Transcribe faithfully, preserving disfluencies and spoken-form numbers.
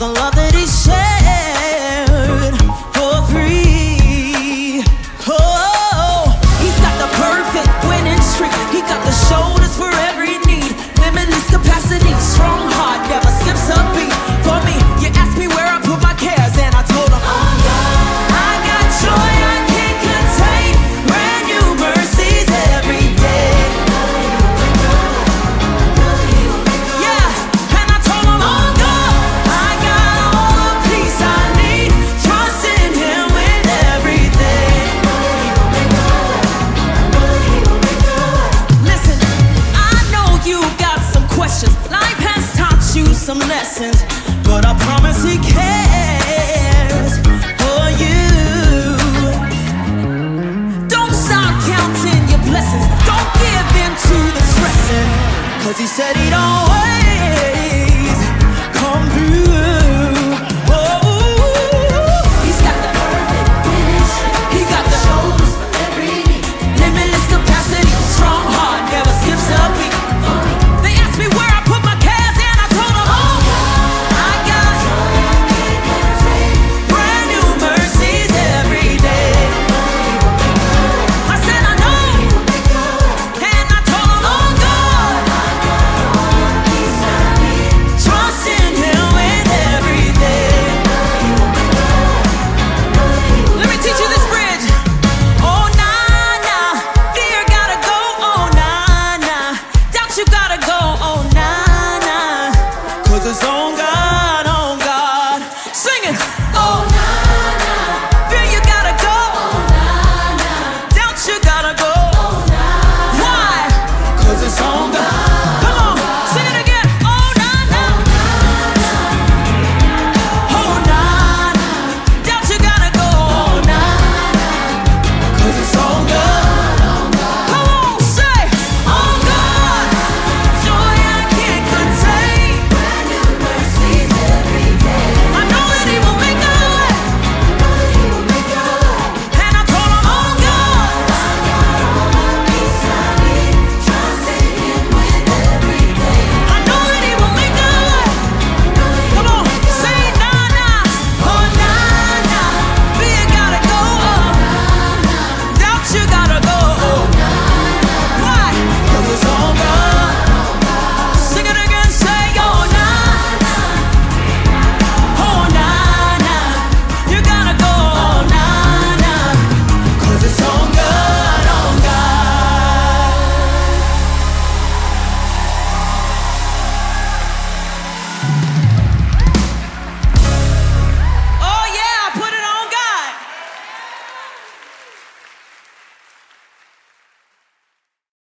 the love that he shared for free. Oh, he's got the perfect winning streak. He got the shoulders for every need, limitless capacity, strong heart, never skips a beat. For me, you asked me where I put my cares, and I told him, oh God, I got joy I can't contain, brand new mercies every day. Yeah, and I told him, oh God, I got all the peace I need, trust in him with everything. Listen, I know you got some questions, life has taught you some lessons, but I promise he cares for you. Don't stop counting your blessings, don't give in to the stressing, cause he said he'd always